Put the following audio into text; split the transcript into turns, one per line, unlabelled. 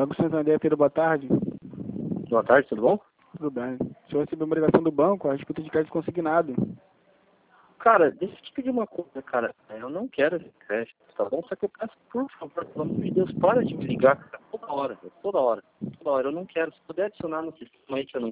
Banco Santander, Pedro, boa tarde.
Boa tarde, tudo bom?
Tudo bem. O senhor recebeu uma ligação do banco a respeito de crédito consignado.
Cara, deixa eu te pedir uma coisa, cara. Eu não quero esse crédito, tá bom? Só que eu peço, por favor, pelo amor de Deus, para de me ligar, cara. Toda hora. Eu não quero. Se puder adicionar no sistema aí que eu não